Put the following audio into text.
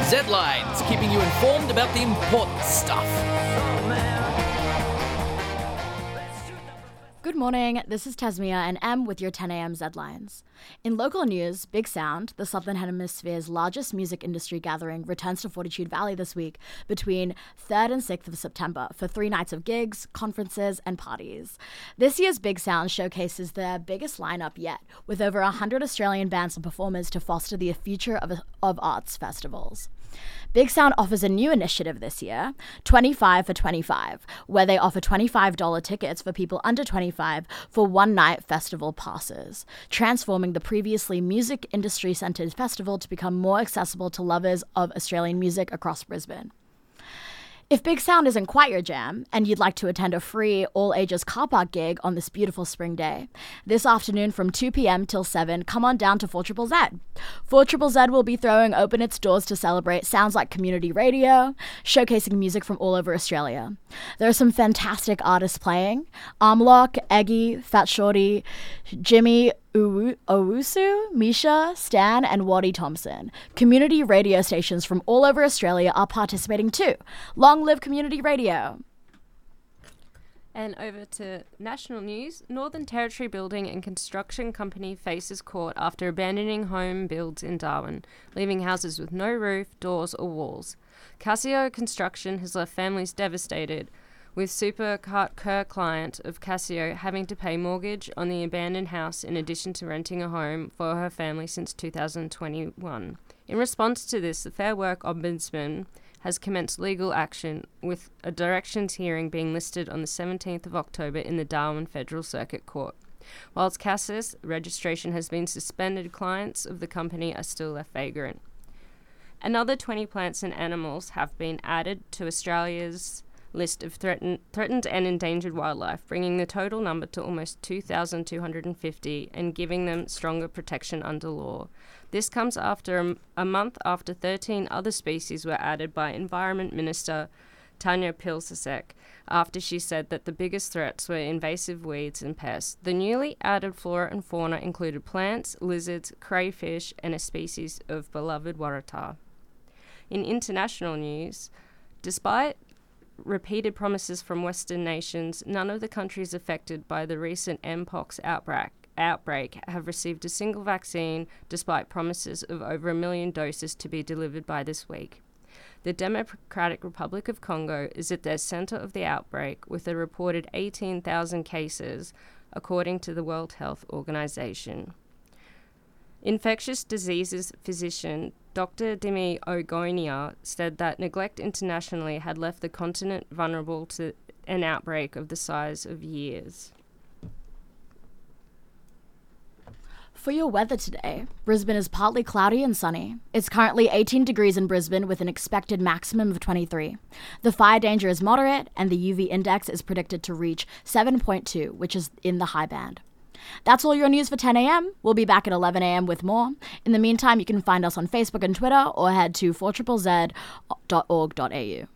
Z-Lines, keeping you informed about the important stuff. Good morning, this is Tasmia and Em with your 10am Z-Lines. In local news, Big Sound, the Southern Hemisphere's largest music industry gathering, returns to Fortitude Valley this week between 3rd and 6th of September for 3 nights of gigs, conferences and parties. This year's Big Sound showcases their biggest lineup yet, with over 100 Australian bands and performers to foster the future of arts festivals. Big Sound offers a new initiative this year, 25 for 25, where they offer $25 tickets for people under 25 for one-night festival passes, transforming the previously music industry-centered festival to become more accessible to lovers of Australian music across Brisbane. If Big Sound isn't quite your jam, and you'd like to attend a free all-ages car park gig on this beautiful spring day, this afternoon from 2 p.m. till 7, come on down to 4ZZZ. 4ZZZ will be throwing open its doors to celebrate Sounds Like Community Radio, showcasing music from all over Australia. There are some fantastic artists playing: Armlock, Eggy, Fat Shorty, Jimmy Owusu, Misha, Stan, and Waddy Thompson. Community radio stations from all over Australia are participating too. Long live community radio. And over to national news. Northern Territory Building and Construction Company faces court after abandoning home builds in Darwin, leaving houses with no roof, doors or walls. Casio Construction has left families devastated, with Super Kerr client of Casio having to pay mortgage on the abandoned house in addition to renting a home for her family since 2021. In response to this, the Fair Work Ombudsman has commenced legal action, with a directions hearing being listed on the 17th of October in the Darwin Federal Circuit Court. Whilst Casis registration has been suspended, clients of the company are still left vagrant. Another 20 plants and animals have been added to Australia's list of threatened and endangered wildlife, bringing the total number to almost 2,250 and giving them stronger protection under law. This comes after a month after 13 other species were added by Environment Minister Tanya Plibersek, after she said that the biggest threats were invasive weeds and pests. The newly added flora and fauna included plants, lizards, crayfish, and a species of beloved waratah. In international news, despite repeated promises from Western nations, none of the countries affected by the recent Mpox outbreak have received a single vaccine, despite promises of over 1 million doses to be delivered by this week. The Democratic Republic of Congo is at the center of the outbreak, with a reported 18,000 cases, according to the World Health Organization. Infectious diseases physician Dr. Dimi Ogonia said that neglect internationally had left the continent vulnerable to an outbreak of the size of years. For your weather today, Brisbane is partly cloudy and sunny. It's currently 18 degrees in Brisbane with an expected maximum of 23. The fire danger is moderate and the UV index is predicted to reach 7.2, which is in the high band. That's all your news for 10 a.m. We'll be back at 11 a.m. with more. In the meantime, you can find us on Facebook and Twitter or head to 4ZZZ.org.au.